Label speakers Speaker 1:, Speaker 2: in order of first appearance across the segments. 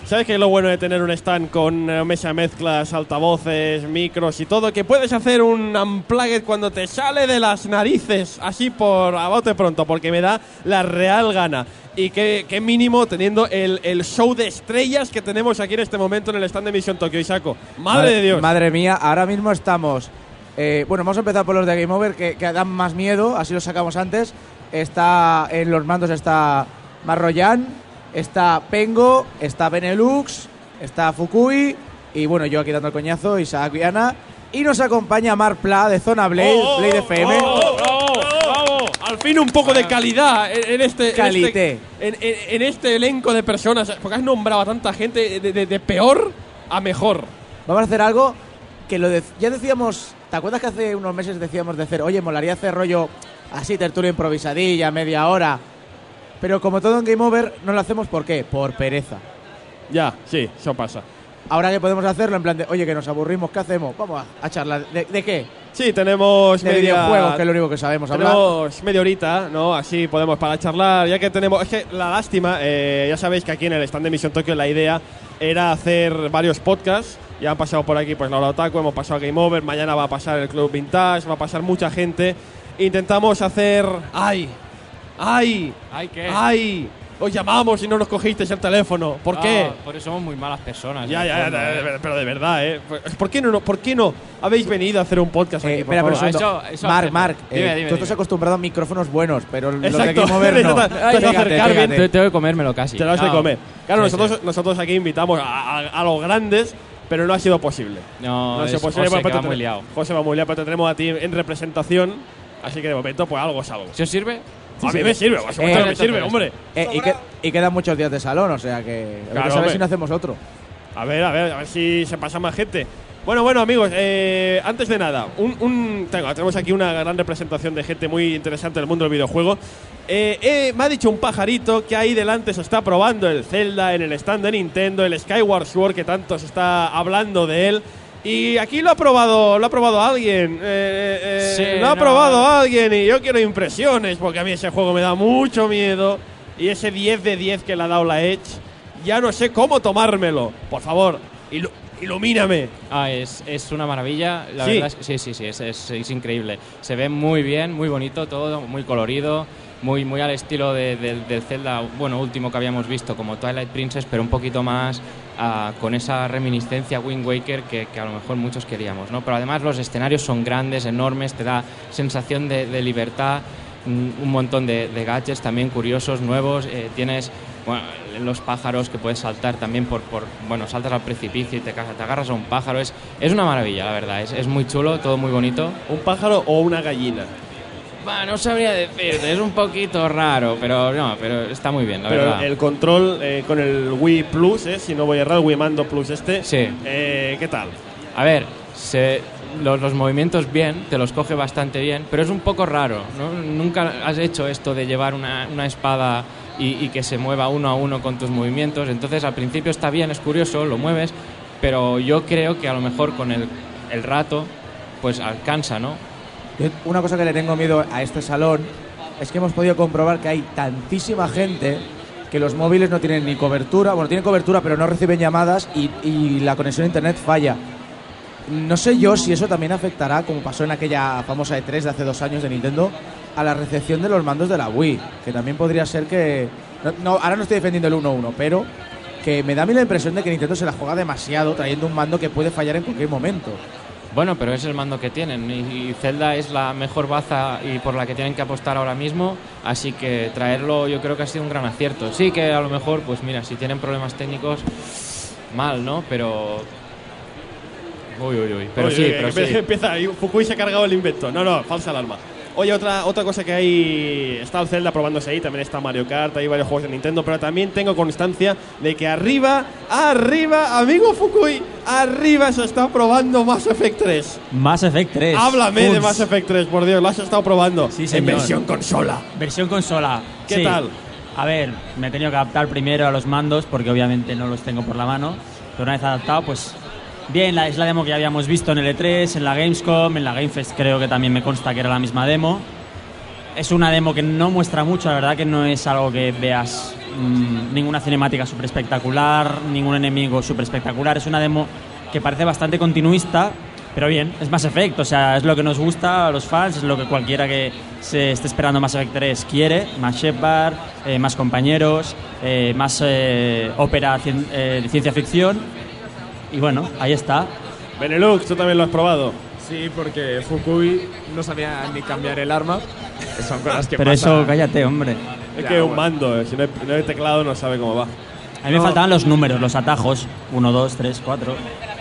Speaker 1: ¿Sabes qué es lo bueno de tener un stand con mesa de mezclas, altavoces, micros y todo? Que puedes hacer un unplugged cuando te sale de las narices, así por a bote pronto, porque me da la real gana. Y qué mínimo teniendo el show de estrellas que tenemos aquí en este momento en el stand de Mission Tokyo, Isako. ¡Madre de Dios!
Speaker 2: Madre mía, ahora mismo estamos... bueno, vamos a empezar por los de Game Over, que dan más miedo, así los sacamos antes. Está en los mandos está Marroyan, está Pengo, está Benelux, está Fukui, y bueno, yo aquí dando el coñazo, Isaac Viana. Y nos acompaña Mark Pla de Zona Blade, Blade FM.
Speaker 1: ¡Bravo! Al fin un poco de calidad en este elenco de personas, porque has nombrado a tanta gente de peor a mejor.
Speaker 2: Vamos a hacer algo que ya decíamos, ¿te acuerdas que hace unos meses decíamos de hacer, oye, molaría hacer rollo así, tertulia improvisadilla, media hora? Pero como todo en Game Over, no lo hacemos, ¿por qué? Por pereza.
Speaker 1: Ya, sí, eso pasa.
Speaker 2: Ahora que podemos hacerlo en plan de, oye, que nos aburrimos, ¿qué hacemos? Vamos a charlar. ¿De qué?
Speaker 1: Sí, tenemos
Speaker 2: de videojuegos, que es lo único que sabemos hablar.
Speaker 1: Tenemos media horita, ¿no? Así podemos para charlar, ya que tenemos... Es que la lástima, ya sabéis que aquí en el stand de Mission Tokyo la idea era hacer varios podcasts. Ya han pasado por aquí pues la Hora Otaku, hemos pasado Game Over, mañana va a pasar el Club Vintage, va a pasar mucha gente. Intentamos hacer... ¡Ay! ¿Qué? Os llamamos y no nos cogisteis el teléfono. ¿Por qué?
Speaker 3: Porque somos muy malas personas.
Speaker 1: Ya, pero de verdad, ¿eh? ¿Por qué no habéis venido a hacer un podcast aquí?
Speaker 2: Espera, pero
Speaker 3: eso
Speaker 2: Marc,
Speaker 3: dime.
Speaker 2: tú estás acostumbrado a micrófonos buenos, pero los de
Speaker 1: Exacto.
Speaker 2: Game Over no.
Speaker 3: Tengo que comérmelo casi.
Speaker 1: Te lo has de comer. Claro, nosotros aquí invitamos a los grandes, pero no ha sido posible.
Speaker 3: No
Speaker 1: ha sido posible.
Speaker 3: José, que va muy liado.
Speaker 1: José va muy liado, pero te tenemos a ti en representación, así que de momento pues algo es algo.
Speaker 3: ¿Si os sirve?
Speaker 1: A mí me sirve, me sirve, hombre.
Speaker 2: Y quedan muchos días de salón, o sea que...
Speaker 1: Claro,
Speaker 2: a ver si no hacemos otro.
Speaker 1: A ver si se pasa más gente. Bueno, amigos, antes de nada, tenemos aquí una gran representación de gente muy interesante del mundo del videojuego. Me ha dicho un pajarito que ahí delante se está probando el Zelda en el stand de Nintendo, el Skyward Sword, que tanto se está hablando de él. Y aquí lo ha probado alguien. Lo ha probado alguien y yo quiero impresiones, porque a mí ese juego me da mucho miedo. Y ese 10 de 10 que le ha dado la Edge, ya no sé cómo tomármelo. Por favor, ilumíname.
Speaker 3: Es una maravilla. La verdad es que sí, es increíble. Se ve muy bien, muy bonito todo, muy colorido. Muy al estilo del Zelda, bueno, último que habíamos visto, como Twilight Princess, pero un poquito más con esa reminiscencia Wind Waker que a lo mejor muchos queríamos, ¿no? Pero además los escenarios son grandes, enormes, te da sensación de libertad, un montón de gadgets también curiosos, nuevos. Tienes los pájaros que puedes saltar también saltas al precipicio y te agarras a un pájaro. Es una maravilla, la verdad, es muy chulo, todo muy bonito.
Speaker 1: ¿Un pájaro o una gallina?
Speaker 3: No sabría decirte, es un poquito raro, pero está muy bien, la verdad.
Speaker 1: El control con el Wii Plus, si no voy a errar, el Wii Mando Plus
Speaker 3: Sí.
Speaker 1: ¿Qué tal?
Speaker 3: A ver, los movimientos bien, te los coge bastante bien, pero es un poco raro, ¿no? Nunca has hecho esto de llevar una espada y que se mueva uno a uno con tus movimientos, entonces al principio está bien, es curioso, lo mueves, pero yo creo que a lo mejor con el rato, pues alcanza, ¿no?
Speaker 2: Una cosa que le tengo miedo a este salón es que hemos podido comprobar que hay tantísima gente que los móviles no tienen ni cobertura, tienen cobertura pero no reciben llamadas y la conexión a internet falla. No sé yo si eso también afectará, como pasó en aquella famosa E3 de hace 2 años de Nintendo, a la recepción de los mandos de la Wii, que también podría ser que... ahora no estoy defendiendo el 1-1, pero que me da a mí la impresión de que Nintendo se la juega demasiado trayendo un mando que puede fallar en cualquier momento.
Speaker 3: Bueno, pero es el mando que tienen y Zelda es la mejor baza y por la que tienen que apostar ahora mismo, así que traerlo yo creo que ha sido un gran acierto. Sí que a lo mejor, pues mira, si tienen problemas técnicos, mal, ¿no? Pero... Pero sí.
Speaker 1: Empieza ahí, Fukui se ha cargado el invento. No, falsa alarma. Oye, otra cosa que hay, está el Zelda probándose ahí, también está Mario Kart, hay varios juegos de Nintendo, pero también tengo constancia de que arriba, amigo Fukui, arriba se está probando Mass Effect 3.
Speaker 4: Mass Effect 3.
Speaker 1: Háblame de Mass Effect 3, por Dios, lo has estado probando.
Speaker 4: Sí, señor.
Speaker 1: En versión consola.
Speaker 4: Versión consola.
Speaker 1: ¿Qué tal?
Speaker 4: A ver, me he tenido que adaptar primero a los mandos porque obviamente no los tengo por la mano, pero una vez adaptado, pues... Bien, es la demo que ya habíamos visto en el E3, en la Gamescom, en la Game Fest creo que también me consta que era la misma demo. Es una demo que no muestra mucho, la verdad que no es algo que veas ninguna cinemática súper espectacular, ningún enemigo súper espectacular. Es una demo que parece bastante continuista, pero bien, es Mass Effect, o sea, es lo que nos gusta a los fans, es lo que cualquiera que se esté esperando Mass Effect 3 quiere. Más Shepard, más compañeros, más ópera de ciencia ficción. Y bueno, ahí está.
Speaker 1: Benelux, tú también lo has probado.
Speaker 5: Sí, porque Fukui no sabía ni cambiar el arma. Son cosas que
Speaker 4: Pero
Speaker 5: pasan.
Speaker 4: eso, cállate, hombre.
Speaker 1: Es
Speaker 5: Ya,
Speaker 1: que un
Speaker 5: bueno.
Speaker 1: mando, si no hay teclado no sabe cómo va.
Speaker 4: A mí me faltaban los números, los atajos. 1, 2, 3, 4.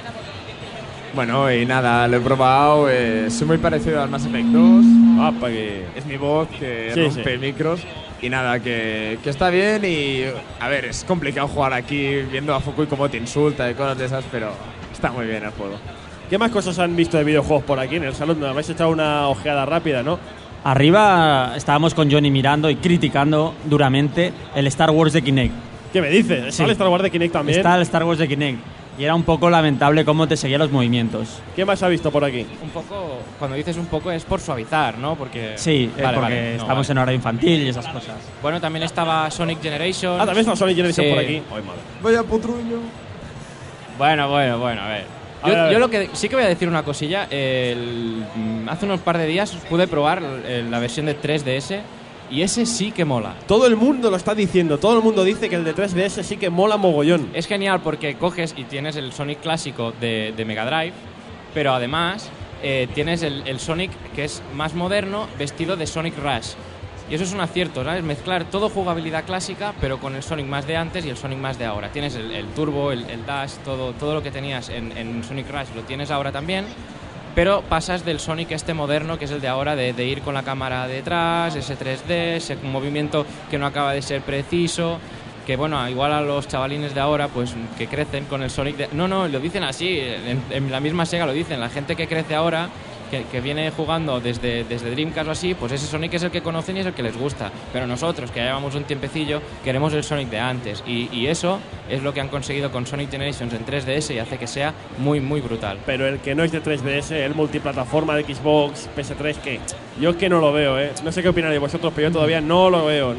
Speaker 5: Bueno, y nada, lo he probado. Soy muy parecido al Mass Effect 2.
Speaker 1: Ah, para que...
Speaker 5: Es mi voz que
Speaker 1: Sí,
Speaker 5: rompe
Speaker 1: sí.
Speaker 5: micros. Y nada, que está bien. Y a ver, es complicado jugar aquí viendo a Fukui cómo te insulta y cosas de esas, pero está muy bien el juego.
Speaker 1: ¿Qué más cosas han visto de videojuegos por aquí en el salón? Me habéis echado una ojeada rápida, ¿no?
Speaker 4: Arriba estábamos con Johnny mirando y criticando duramente el Star Wars de Kinect.
Speaker 1: ¿Qué me dices? ¿Está
Speaker 4: Sí.
Speaker 1: el Star Wars de Kinect también?
Speaker 4: Está el Star Wars de Kinect. Y era un poco lamentable cómo te seguía los movimientos.
Speaker 1: ¿Qué más ha visto por aquí?
Speaker 3: Un poco, cuando dices un poco es por suavizar, ¿no? Porque
Speaker 4: Sí,
Speaker 3: Vale,
Speaker 4: porque
Speaker 3: vale. No,
Speaker 4: estamos
Speaker 3: vale.
Speaker 4: en hora infantil y esas cosas.
Speaker 3: Bueno, también estaba Sonic Generations.
Speaker 1: Ah, también está Sonic Generation
Speaker 3: Sí.
Speaker 1: por aquí. Ay, madre.
Speaker 5: Vaya putruño.
Speaker 3: Bueno, a ver.
Speaker 1: A ver, a ver.
Speaker 3: Yo lo que sí que voy a decir una cosilla. Hace unos par de días pude probar la versión de 3DS y ese sí que mola.
Speaker 1: Todo el mundo lo está diciendo. Todo el mundo dice que el de 3DS sí que mola mogollón.
Speaker 3: Es genial porque coges y tienes el Sonic clásico de Mega Drive, pero además tienes el Sonic que es más moderno vestido de Sonic Rush. Y eso es un acierto, ¿sabes? Mezclar todo jugabilidad clásica, pero con el Sonic más de antes y el Sonic más de ahora. Tienes el Turbo, el Dash, todo lo que tenías en Sonic Rush lo tienes ahora también, pero pasas del Sonic este moderno, que es el de ahora, de ir con la cámara detrás, ese 3D, ese movimiento que no acaba de ser preciso, que bueno, igual a los chavalines de ahora, pues que crecen con el Sonic de... No, lo dicen así, en la misma Sega lo dicen, la gente que crece ahora... Que viene jugando desde Dreamcast o así, pues ese Sonic es el que conocen y es el que les gusta. Pero nosotros, que ya llevamos un tiempecillo, queremos el Sonic de antes. Y eso es lo que han conseguido con Sonic Generations en 3DS y hace que sea muy, muy brutal.
Speaker 1: Pero el que no es de 3DS, el multiplataforma de Xbox, PS3, que yo es que no lo veo, ¿eh? No sé qué opinaréis vosotros, pero yo todavía no lo veo.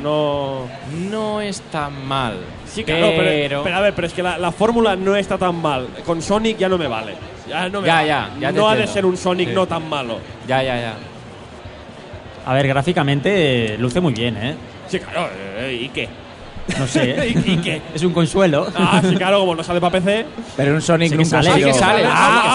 Speaker 3: No está mal.
Speaker 1: Sí, claro, pero a ver, pero es que la fórmula no está tan mal. Con Sonic ya no me vale. Ya no me
Speaker 3: Ya,
Speaker 1: vale.
Speaker 3: ya te
Speaker 1: No ha de
Speaker 3: entiendo.
Speaker 1: ser un Sonic
Speaker 3: Sí.
Speaker 1: no tan malo.
Speaker 3: Ya.
Speaker 4: A ver, gráficamente luce muy bien, ¿eh?
Speaker 1: Sí, claro, ¿y qué?
Speaker 4: No sé, ¿eh?
Speaker 1: ¿Y qué?
Speaker 4: Es un consuelo.
Speaker 1: Ah, sí, claro, como no sale para PC.
Speaker 2: Pero un Sonic
Speaker 4: Sí que
Speaker 2: nunca
Speaker 4: sale.
Speaker 2: ha sido-
Speaker 3: Sí que sale.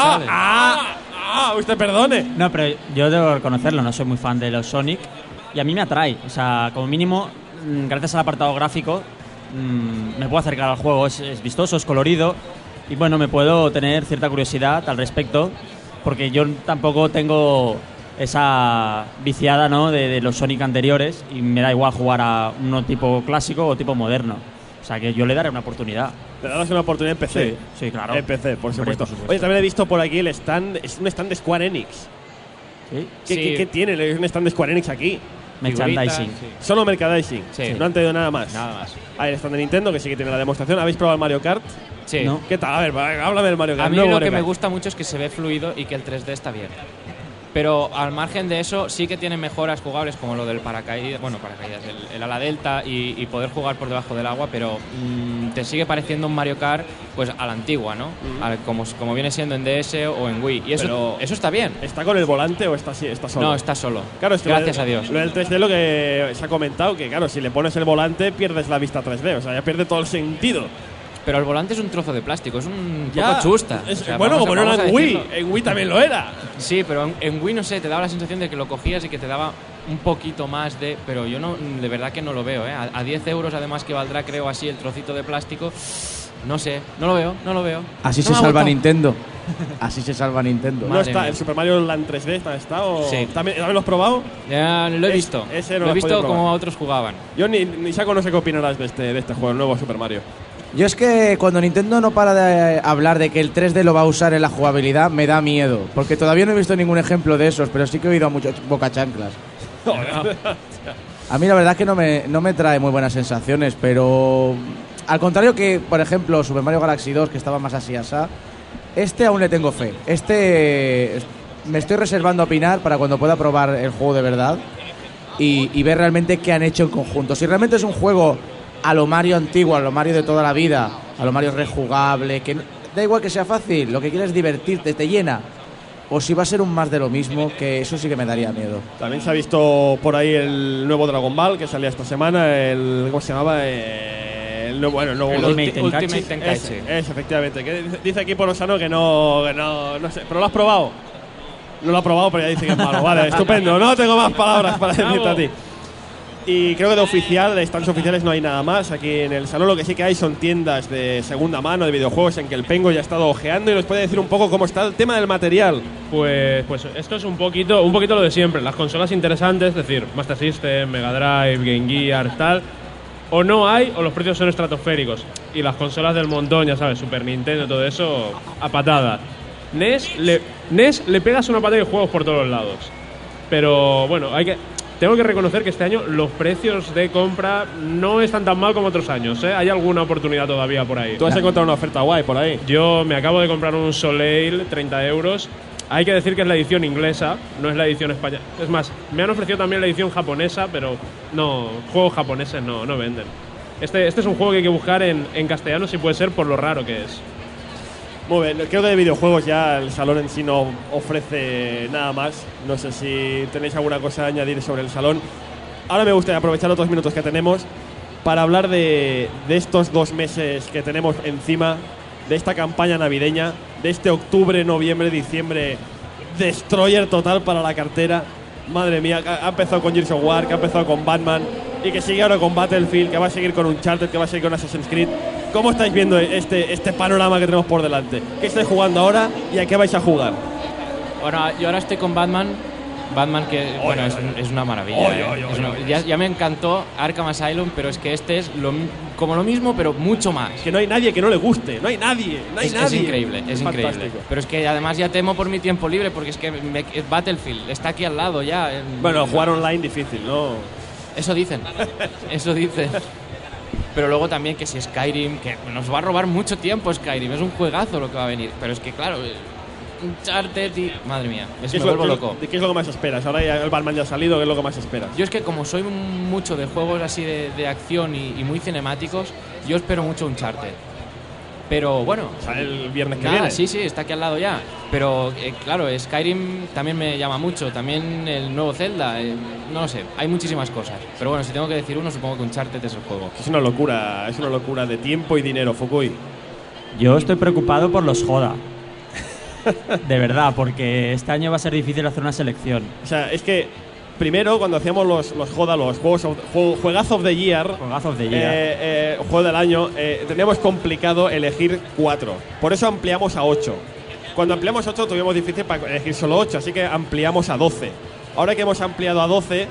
Speaker 1: Usted perdone.
Speaker 4: No, pero yo debo reconocerlo, no soy muy fan de los Sonic y a mí me atrae. O sea, como mínimo, gracias al apartado gráfico, me puedo acercar al juego. Es vistoso, es colorido y bueno, me puedo tener cierta curiosidad al respecto porque yo tampoco tengo esa viciada, ¿no? de los Sonic anteriores y me da igual jugar a uno tipo clásico o tipo moderno. O sea, que yo le daré una oportunidad.
Speaker 1: Te das una oportunidad en PC.
Speaker 4: Sí, claro.
Speaker 1: En PC, por
Speaker 4: Hombre,
Speaker 1: supuesto.
Speaker 4: por supuesto.
Speaker 1: Oye, también he visto por aquí el stand. Es un stand de Square Enix.
Speaker 4: ¿Sí?
Speaker 1: ¿Qué tiene? Es un stand de Square Enix aquí.
Speaker 4: Merchandising.
Speaker 3: Figuritas,
Speaker 1: Solo merchandising.
Speaker 3: Sí.
Speaker 1: No han traído nada más.
Speaker 3: Nada más.
Speaker 1: Hay el stand de Nintendo, que sí que tiene la demostración. ¿Habéis probado el Mario Kart?
Speaker 3: Sí.
Speaker 4: No.
Speaker 1: ¿Qué tal? A ver, háblame del Mario Kart.
Speaker 3: A mí
Speaker 1: Nuevo
Speaker 3: lo
Speaker 1: Mario
Speaker 3: que me
Speaker 1: Kart.
Speaker 3: gusta mucho es que se ve fluido y que el 3D está bien. Pero al margen de eso, sí que tiene mejoras jugables como lo del paracaídas, el ala delta y poder jugar por debajo del agua, pero te sigue pareciendo un Mario Kart pues a la antigua, ¿no? Como viene siendo en DS o en Wii. Y eso está bien.
Speaker 1: ¿Está con el volante o está solo?
Speaker 3: No, está solo.
Speaker 1: Claro, es que
Speaker 3: Gracias a Dios.
Speaker 1: Lo del 3D, lo que se ha comentado, que claro, si le pones el volante, pierdes la vista 3D. O sea, ya pierde todo el sentido.
Speaker 3: Pero el volante es un trozo de plástico, es un
Speaker 1: Ya,
Speaker 3: poco chusta.
Speaker 1: es-
Speaker 3: O sea,
Speaker 1: bueno,
Speaker 3: vamos a-
Speaker 1: como no
Speaker 3: vamos
Speaker 1: era
Speaker 3: a
Speaker 1: en Wii.
Speaker 3: decirlo.
Speaker 1: En Wii también lo era.
Speaker 3: Sí, pero en Wii, no sé, te daba la sensación de que lo cogías y que te daba un poquito más de... Pero yo no, de verdad que no lo veo, ¿eh? A 10 euros además que valdrá, creo, así el trocito de plástico. No sé, no lo veo.
Speaker 2: Así
Speaker 3: No
Speaker 2: se
Speaker 3: me ha
Speaker 2: salva
Speaker 3: gustado.
Speaker 2: Nintendo. Así se salva Nintendo.
Speaker 1: No
Speaker 3: Madre
Speaker 1: está.
Speaker 3: mía.
Speaker 1: ¿El Super Mario Land 3D está o...?
Speaker 3: Sí.
Speaker 1: ¿También lo has probado?
Speaker 3: Ya lo he visto.
Speaker 1: ese no
Speaker 3: lo
Speaker 1: lo
Speaker 3: he
Speaker 1: has podido
Speaker 3: visto
Speaker 1: probar.
Speaker 3: como otros jugaban.
Speaker 1: Yo ni saco, no sé qué opinarás de este juego, el nuevo Super Mario.
Speaker 2: Yo es que cuando Nintendo no para de hablar de que el 3D lo va a usar en la jugabilidad, me da miedo. Porque todavía no he visto ningún ejemplo de esos, pero sí que he oído a muchos bocachanclas. A mí la verdad es que no me trae muy buenas sensaciones, pero al contrario que, por ejemplo, Super Mario Galaxy 2, que estaba más así asá, este aún le tengo fe. Me estoy reservando a opinar para cuando pueda probar el juego de verdad y ver realmente qué han hecho en conjunto. Si realmente es un juego a lo Mario antiguo, a lo Mario de toda la vida, a lo Mario rejugable, que da igual que sea fácil, lo que quieres es divertirte, te llena. O si va a ser un más de lo mismo, que eso sí que me daría miedo.
Speaker 1: También se ha visto por ahí el nuevo Dragon Ball que salía esta semana, ¿cómo se llamaba? El nuevo
Speaker 3: Ultimate Tenkaichi.
Speaker 1: Es, efectivamente. Que dice aquí por Osano que no sé. ¿Pero lo has probado? No lo ha probado, pero ya dice que es malo. Vale, estupendo. No tengo más palabras para decirte a ti. Y creo que de oficial, de stands oficiales no hay nada más aquí en el salón. Lo que sí que hay son tiendas de segunda mano de videojuegos en que el Pengo ya ha estado ojeando y nos puede decir un poco cómo está el tema del material.
Speaker 6: Pues esto es un poquito lo de siempre. Las consolas interesantes, es decir, Master System, Mega Drive, Game Gear, tal, o no hay o los precios son estratosféricos. Y las consolas del montón, ya sabes, Super Nintendo, todo eso, a patadas. NES le pegas una patada de juegos por todos lados. Pero bueno, tengo que reconocer que este año los precios de compra no están tan mal como otros años, ¿eh? Hay alguna oportunidad todavía por ahí.
Speaker 1: ¿Tú has encontrado una oferta guay por ahí?
Speaker 6: Yo me acabo de comprar un Soleil, 30 euros. Hay que decir que es la edición inglesa, no es la edición española. Es más, me han ofrecido también la edición japonesa, pero no, juegos japoneses no venden. Este es un juego que hay que buscar en castellano, si puede ser, por lo raro que es.
Speaker 1: Muy bien, creo que de videojuegos ya el salón en sí no ofrece nada más. No sé si tenéis alguna cosa a añadir sobre el salón. Ahora me gustaría aprovechar los 2 minutos que tenemos para hablar de estos 2 meses que tenemos encima, de esta campaña navideña, de este octubre, noviembre, diciembre, destroyer total para la cartera. Madre mía, ha empezado con Gears of War, que ha empezado con Batman y que sigue ahora con Battlefield, que va a seguir con Uncharted, que va a seguir con Assassin's Creed. ¿Cómo estáis viendo este panorama que tenemos por delante? ¿Qué estáis jugando ahora y a qué vais a jugar?
Speaker 3: Bueno, yo ahora estoy con Batman, es una maravilla. Ya me encantó Arkham Asylum, pero es que este es como lo mismo, pero mucho más.
Speaker 1: Que no hay nadie que no le guste, no hay nadie.
Speaker 3: Es increíble, es increíble. Pero es que además ya temo por mi tiempo libre, porque es que Battlefield está aquí al lado ya.
Speaker 1: Bueno, jugar online difícil, ¿no?
Speaker 3: Eso dicen. Pero luego también que si Skyrim, que nos va a robar mucho tiempo Skyrim, es un juegazo lo que va a venir. Pero es que claro, Uncharted y... Madre mía, me vuelvo loco.
Speaker 1: ¿Qué es lo que más esperas? Ahora ya el Batman ya ha salido, ¿qué es lo que más esperas?
Speaker 3: Yo es que como soy mucho de juegos así de acción y muy cinemáticos, yo espero mucho Uncharted. Pero bueno,
Speaker 1: sale el viernes que viene.
Speaker 3: Sí, está aquí al lado ya. Pero claro, Skyrim también me llama mucho. También el nuevo Zelda. No lo sé, hay muchísimas cosas. Pero bueno, si tengo que decir uno, supongo que Uncharted es el juego.
Speaker 1: Es una locura de tiempo y dinero, Fukui.
Speaker 4: Yo estoy preocupado por los Joda. De verdad, porque este año va a ser difícil hacer una selección.
Speaker 1: O sea, es que primero, cuando hacíamos los Joda, los Juegazos of the Year, juego del año, teníamos complicado elegir 4. Por eso ampliamos a 8. Cuando ampliamos a 8 tuvimos difícil para elegir solo 8, así que ampliamos a 12. Ahora que hemos ampliado a 12,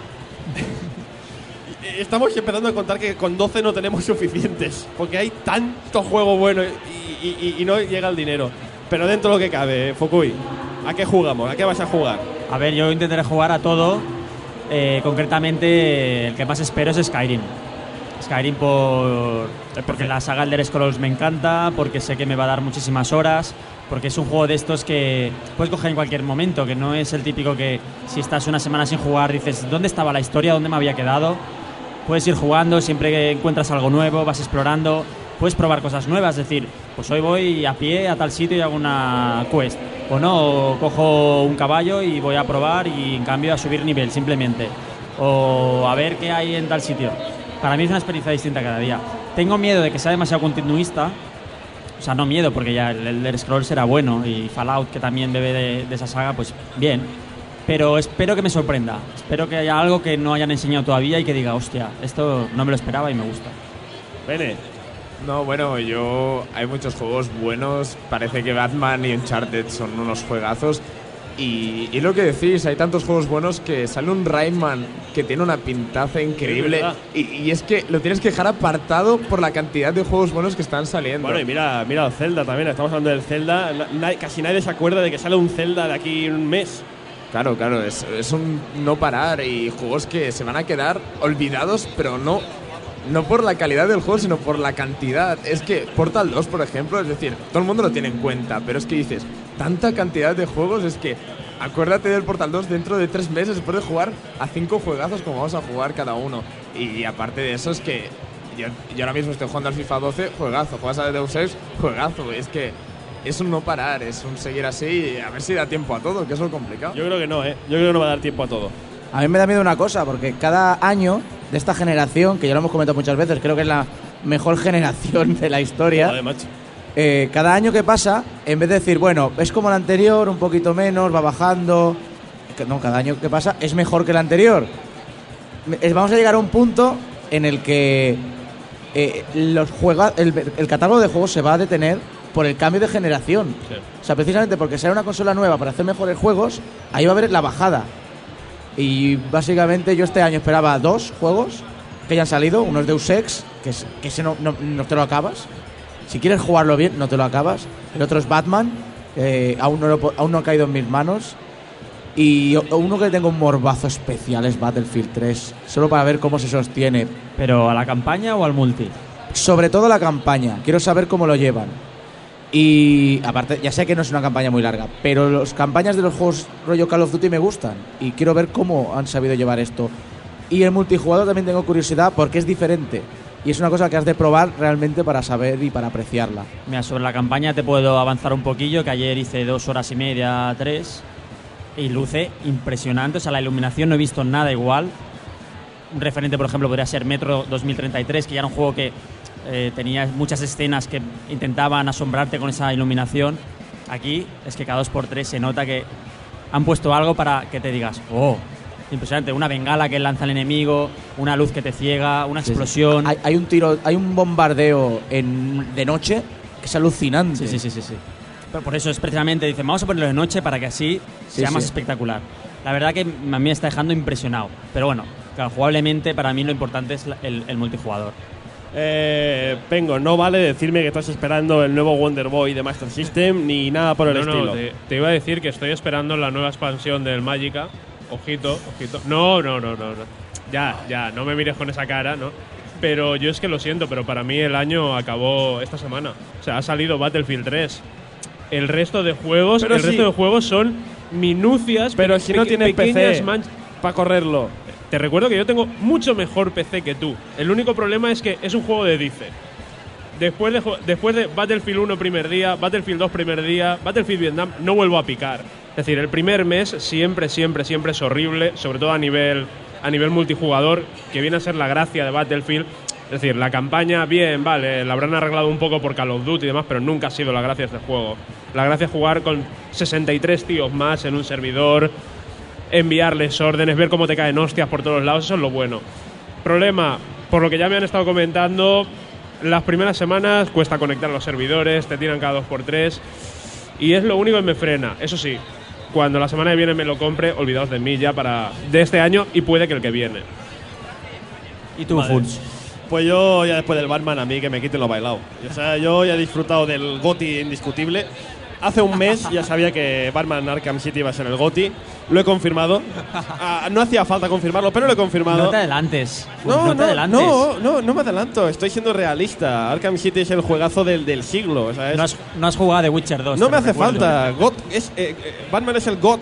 Speaker 1: estamos empezando a contar que con 12 no tenemos suficientes, porque hay tanto juego bueno y no llega el dinero. Pero dentro de lo que cabe, Fukui, ¿a qué jugamos? ¿A qué vas a jugar?
Speaker 4: A ver, yo intentaré jugar a todo. Concretamente, el que más espero es Skyrim. Skyrim porque la saga Elder Scrolls me encanta, porque sé que me va a dar muchísimas horas, porque es un juego de estos que puedes coger en cualquier momento, que no es el típico que si estás una semana sin jugar dices, ¿dónde estaba la historia? ¿Dónde me había quedado? Puedes ir jugando, siempre que encuentras algo nuevo, vas explorando, puedes probar cosas nuevas, es decir, pues hoy voy a pie a tal sitio y hago una quest, o no, o cojo un caballo y voy a probar y en cambio a subir nivel simplemente, o a ver qué hay en tal sitio. Para mí es una experiencia distinta cada día. Tengo miedo de que sea demasiado continuista, o sea, no miedo porque ya el Elder Scrolls era bueno y Fallout, que también bebe de esa saga, pues bien, pero espero que me sorprenda, espero que haya algo que no hayan enseñado todavía y que diga, hostia, esto no me lo esperaba y me gusta.
Speaker 1: Bene.
Speaker 5: No, bueno, hay muchos juegos buenos, parece que Batman y Uncharted son unos juegazos y lo que decís, hay tantos juegos buenos que sale un Rayman que tiene una pintaza increíble y es que lo tienes que dejar apartado por la cantidad de juegos buenos que están saliendo.
Speaker 1: Bueno, y mira el Zelda también, estamos hablando del Zelda, casi nadie se acuerda de que sale un Zelda de aquí un mes.
Speaker 5: Claro, es un no parar y juegos que se van a quedar olvidados, pero no por la calidad del juego, sino por la cantidad. Es que Portal 2, por ejemplo, es decir, todo el mundo lo tiene en cuenta, pero es que dices, tanta cantidad de juegos, es que acuérdate del Portal 2 dentro de 3 meses después de jugar a 5 juegazos como vamos a jugar cada uno. Y aparte de eso es que Yo ahora mismo estoy jugando al FIFA 12, juegazo. Juegas al Deus Ex, juegazo. Es que es un no parar, es un seguir así y a ver si da tiempo a todo, que eso es lo complicado.
Speaker 1: Yo creo que no, ¿eh? Yo creo que no va a dar tiempo a todo.
Speaker 2: A mí me da miedo una cosa, porque cada año de esta generación, que ya lo hemos comentado muchas veces, creo que es la mejor generación de la historia.
Speaker 1: Joder, macho.
Speaker 2: Cada año que pasa, en vez de decir, bueno, es como el anterior, un poquito menos, va bajando. No, cada año que pasa es mejor que el anterior. Vamos a llegar a un punto en el que el catálogo de juegos se va a detener por el cambio de generación.
Speaker 1: Sí.
Speaker 2: O sea, precisamente porque sale una consola nueva para hacer mejores juegos, ahí va a haber la bajada. Y básicamente yo este año esperaba 2 juegos que ya han salido. Uno es Deus Ex, que ese no te lo acabas. Si quieres jugarlo bien, no te lo acabas. El otro es Batman, aún no ha caído en mis manos. Y uno que tengo un morbazo especial es Battlefield 3, solo para ver cómo se sostiene.
Speaker 4: ¿Pero a la campaña o al multi?
Speaker 2: Sobre todo la campaña, quiero saber cómo lo llevan. Y aparte, ya sé que no es una campaña muy larga, pero las campañas de los juegos rollo Call of Duty me gustan y quiero ver cómo han sabido llevar esto. Y el multijugador también tengo curiosidad porque es diferente y es una cosa que has de probar realmente para saber y para apreciarla.
Speaker 4: Mira, sobre la campaña te puedo avanzar un poquillo, que ayer hice 2 horas y media, 3, y luce impresionante. O sea, la iluminación no he visto nada igual. Un referente, por ejemplo, podría ser Metro 2033, que ya era un juego que tenía muchas escenas que intentaban asombrarte con esa iluminación. Aquí es que cada 2x3 se nota que han puesto algo para que te digas, oh, impresionante. Una bengala que lanza el enemigo, una luz que te ciega, una explosión.
Speaker 2: Hay un tiro, hay un bombardeo de noche que es alucinante.
Speaker 4: Sí. Pero por eso es precisamente, dicen, vamos a ponerlo de noche para que así sea más espectacular. La verdad que a mí me está dejando impresionado. Pero bueno, claro, jugablemente para mí lo importante es el multijugador.
Speaker 1: Pengo, no vale decirme que estás esperando el nuevo Wonder Boy de Master System ni nada por el estilo.
Speaker 6: No, te iba a decir que estoy esperando la nueva expansión del Magicka. Ojito. No. Ya, no me mires con esa cara, ¿no? Pero yo es que lo siento, pero para mí el año acabó esta semana. O sea, ha salido Battlefield 3. El resto de juegos, son minucias.
Speaker 1: Pero si no tienes PC para correrlo.
Speaker 6: Te recuerdo que yo tengo mucho mejor PC que tú. El único problema es que es un juego de DICE. Después de Battlefield 1 primer día, Battlefield 2 primer día, Battlefield Vietnam, no vuelvo a picar. Es decir, el primer mes siempre es horrible, sobre todo a nivel multijugador, que viene a ser la gracia de Battlefield. Es decir, la campaña, bien, vale, la habrán arreglado un poco por Call of Duty y demás, pero nunca ha sido la gracia de este juego. La gracia es jugar con 63 tíos más en un servidor, enviarles órdenes, ver cómo te caen hostias por todos lados, eso es lo bueno. Problema, por lo que ya me han estado comentando, las primeras semanas cuesta conectar los servidores, te tiran cada 2x3 y es lo único que me frena. Eso sí, cuando la semana que viene me lo compre, olvidaos de mí ya de este año y puede que el que viene.
Speaker 4: ¿Y tú, Funs?
Speaker 1: Pues yo ya después del Batman, a mí que me quiten lo bailado. O sea, yo ya he disfrutado del GOTY indiscutible. Hace un mes ya sabía que Batman Arkham City iba a ser el GOTY. Lo he confirmado. No hacía falta confirmarlo, pero lo he confirmado.
Speaker 4: No te adelantes.
Speaker 1: No me adelanto. Estoy siendo realista. Arkham City es el juegazo del siglo. O sea,
Speaker 4: no has jugado The Witcher 2.
Speaker 1: No me hace falta. Batman es el GOT.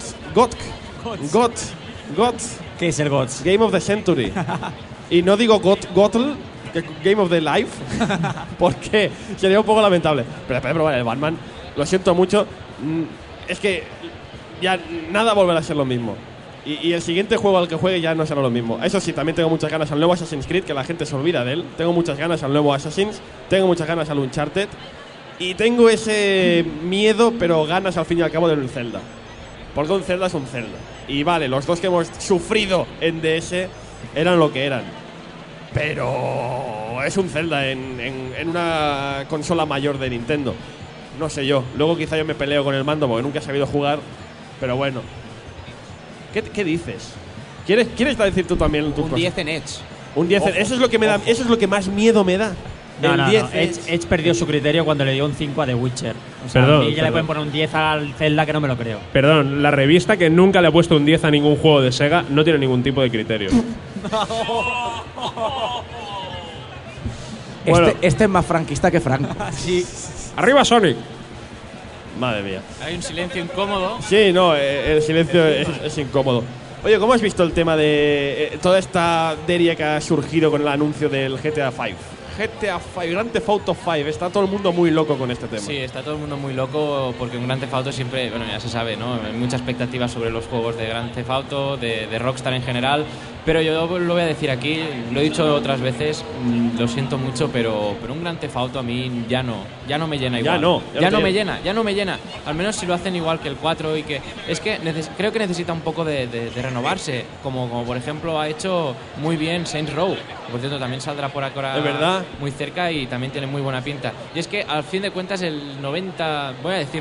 Speaker 4: ¿Qué es el GOTS?
Speaker 1: Game of the Century. Y no digo GOTL, Game of the Life, porque sería un poco lamentable. Pero después de probar el Batman, lo siento mucho, es que ya nada volverá a ser lo mismo. Y el siguiente juego al que juegue ya no será lo mismo. Eso sí, también tengo muchas ganas al nuevo Assassin's Creed, que la gente se olvida de él. Tengo muchas ganas al nuevo Assassin's, tengo muchas ganas al Uncharted. Y tengo ese miedo, pero ganas al fin y al cabo del Zelda. Porque un Zelda es un Zelda. Y vale, los dos que hemos sufrido en DS eran lo que eran. Pero es un Zelda en una consola mayor de Nintendo. No sé yo. Luego quizá yo me peleo con el mando porque nunca he sabido jugar. Pero bueno. ¿Qué dices? ¿Quieres decir tú también tus
Speaker 2: un
Speaker 1: cosas?
Speaker 2: 10 en Edge.
Speaker 1: Un 10 en… Eso es lo que me da… Eso es lo que más miedo me da.
Speaker 4: No. Edge perdió su criterio cuando le dio un 5 a The Witcher. O sea,
Speaker 6: Perdón,
Speaker 4: a mí ya le pueden poner un 10 al Zelda, que no me lo creo.
Speaker 6: Perdón, la revista que nunca le ha puesto un 10 a ningún juego de Sega no tiene ningún tipo de criterio.
Speaker 1: Bueno.
Speaker 2: Este es más franquista que Franco.
Speaker 4: Sí.
Speaker 6: ¡Arriba Sonic!
Speaker 1: Madre mía.
Speaker 3: Hay un silencio incómodo.
Speaker 1: Sí, no, el silencio es incómodo. Oye, ¿cómo has visto el tema de toda esta deria que ha surgido con el anuncio del GTA V? GTA 5, Grand Theft Auto 5. Está todo el mundo muy loco con este tema.
Speaker 3: Sí, está todo el mundo muy loco porque un Grand Theft Auto siempre, bueno, ya se sabe, ¿no? Hay muchas expectativas sobre los juegos de Grand Theft Auto, de Rockstar en general. Pero yo lo voy a decir aquí, lo he dicho otras veces, lo siento mucho, pero un Grand Theft Auto a mí ya no me llena igual. Ya no me llena. Al menos si lo hacen igual que el 4 y que... Es que creo que necesita un poco de renovarse, como por ejemplo ha hecho muy bien Saints Row. Por cierto, también saldrá por acá
Speaker 1: ¿Es verdad?
Speaker 3: muy cerca y también tiene muy buena pinta. Y es que al fin de cuentas el 90%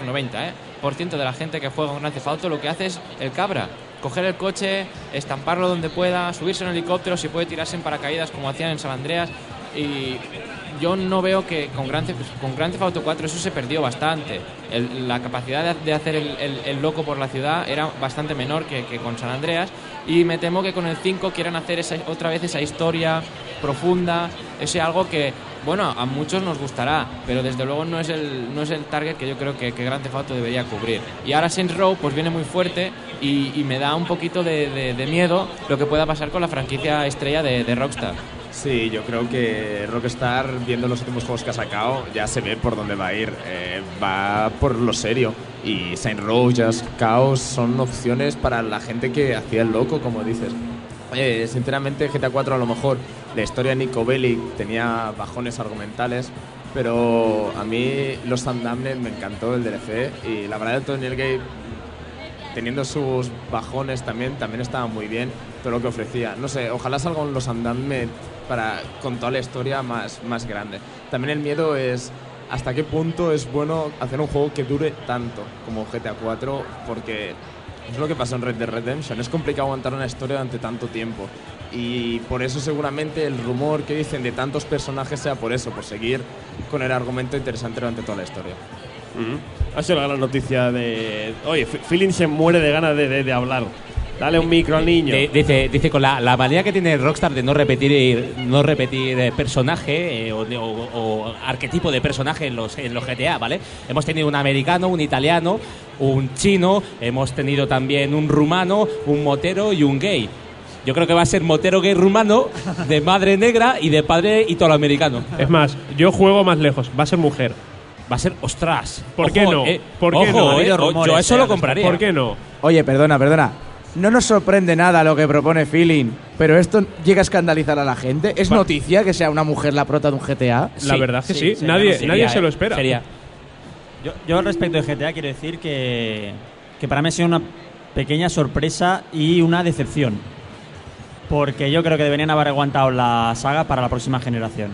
Speaker 3: de la gente que juega un Grand Theft Auto lo que hace es el cabra. Coger el coche, estamparlo donde pueda, subirse en helicóptero, si puede tirarse en paracaídas como hacían en San Andreas. Y yo no veo que con Grand Theft Auto 4 eso se perdió bastante. La capacidad de hacer el loco por la ciudad era bastante menor que con San Andreas. Y me temo que con el 5 quieran hacer otra vez esa historia profunda, ese algo que, bueno, a muchos nos gustará, pero desde luego no es el target que yo creo que Grand Theft Auto debería cubrir. Y ahora Saints Row pues viene muy fuerte y me da un poquito de miedo lo que pueda pasar con la franquicia estrella de Rockstar.
Speaker 5: Sí, yo creo que Rockstar, viendo los últimos juegos que ha sacado, ya se ve por dónde va a ir. Va por lo serio. Y Saints Row, Just Cause son opciones para la gente que hacía el loco, como dices. Sinceramente, GTA 4 a lo mejor la historia de Nico Bellic tenía bajones argumentales, pero a mí Los Undamned me encantó el DLC y la verdad Tony Elgate, teniendo sus bajones también estaba muy bien todo lo que ofrecía. No sé, ojalá salga un Los Undamned con toda la historia más grande. También el miedo es hasta qué punto es bueno hacer un juego que dure tanto como GTA 4, porque es lo que pasó en Red Dead Redemption. Es complicado aguantar una historia durante tanto tiempo. Y por eso seguramente el rumor que dicen de tantos personajes sea por eso, por seguir con el argumento interesante durante toda la historia.
Speaker 1: Ha sido la gran noticia de... Oye, Feeling se muere de ganas de hablar. Dale un micro al niño.
Speaker 7: Dice con la manera que tiene Rockstar de no repetir personaje o arquetipo de personaje en los GTA, ¿vale? Hemos tenido un americano, un italiano, un chino, hemos tenido también un rumano, un motero y un gay. Yo creo que va a ser motero gay rumano, de madre negra y de padre italoamericano.
Speaker 6: Es más, yo juego más lejos, va a ser mujer.
Speaker 7: Va a ser, ostras.
Speaker 6: ¿Por qué no?
Speaker 1: ¿Por qué no?
Speaker 7: Yo eso lo compraría.
Speaker 6: ¿Por qué no?
Speaker 2: Oye, perdona. No nos sorprende nada lo que propone Feeling, pero esto llega a escandalizar a la gente. ¿Es noticia que sea una mujer la prota de un GTA?
Speaker 6: La verdad es que sí. Nadie se lo espera.
Speaker 4: Sería. Yo respecto de GTA quiero decir que para mí ha sido una pequeña sorpresa y una decepción. Porque yo creo que deberían haber aguantado la saga para la próxima generación.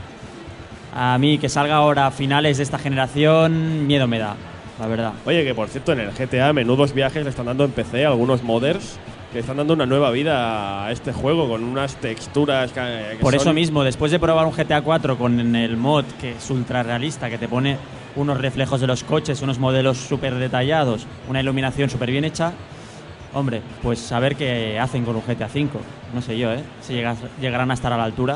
Speaker 4: A mí que salga ahora a finales de esta generación, miedo me da, la verdad.
Speaker 1: Oye, que por cierto, en el GTA menudos viajes le están dando en PC algunos modders que están dando una nueva vida a este juego con unas texturas que
Speaker 4: por eso mismo, después de probar un GTA 4 con el mod que es ultra realista, que te pone unos reflejos de los coches, unos modelos súper detallados, una iluminación súper bien hecha, hombre, pues a ver qué hacen con un GTA 5. No sé yo, si llegarán a estar a la altura.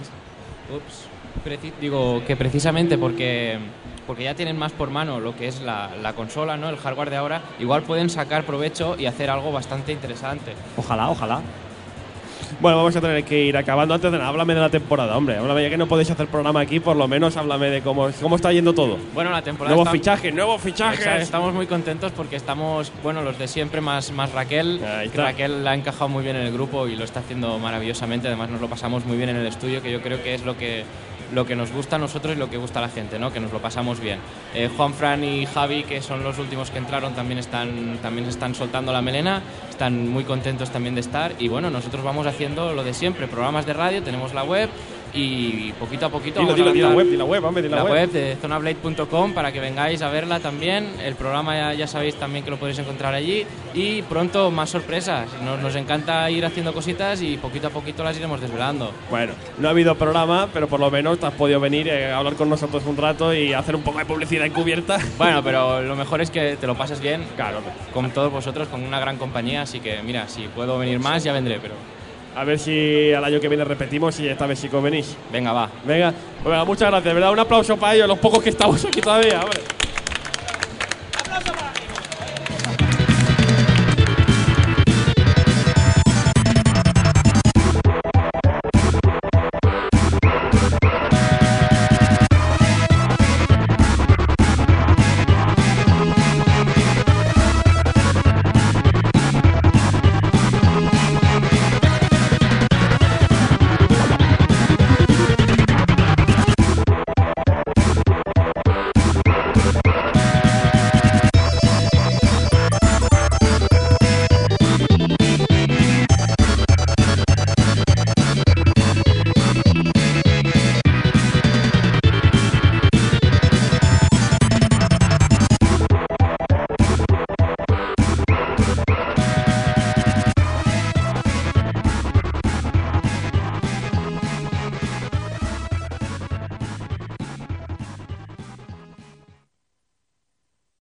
Speaker 3: Digo que precisamente porque ya tienen más por mano lo que es la consola, ¿no? El hardware de ahora, igual pueden sacar provecho y hacer algo bastante interesante.
Speaker 4: Ojalá.
Speaker 1: Bueno, vamos a tener que ir acabando. Antes de nada, háblame de la temporada, hombre. Háblame, ya que no podéis hacer programa aquí, por lo menos háblame de cómo está yendo todo.
Speaker 3: Bueno, la temporada
Speaker 1: nuevos fichajes.
Speaker 3: Exacto, estamos muy contentos porque estamos, los de siempre, más Raquel. Raquel la ha encajado muy bien en el grupo y lo está haciendo maravillosamente. Además nos lo pasamos muy bien en el estudio, que yo creo que es lo que nos gusta a nosotros y lo que gusta a la gente, ¿no? Que nos lo pasamos bien. Juan Fran y Javi, que son los últimos que entraron, también están soltando la melena, están muy contentos también de estar. Y bueno, nosotros vamos haciendo lo de siempre, programas de radio, tenemos la web y poquito a poquito vamos a lanzar la web de zonablade.com para que vengáis a verla también. El programa ya sabéis también que lo podéis encontrar allí y pronto más sorpresas. Nos encanta ir haciendo cositas y poquito a poquito las iremos desvelando.
Speaker 1: Bueno, no ha habido programa, pero por lo menos te has podido venir a hablar con nosotros un rato y hacer un poco de publicidad encubierta.
Speaker 3: Bueno, pero lo mejor es que te lo pases bien, claro, con todos vosotros, con una gran compañía, así que mira, si puedo venir más ya vendré, pero...
Speaker 1: A ver si al año que viene repetimos y esta vez sí que venís.
Speaker 3: Venga, va.
Speaker 1: Venga, pues muchas gracias, ¿verdad? Un aplauso para ellos, los pocos que estamos aquí todavía, hombre. ¡Aplauso para ellos!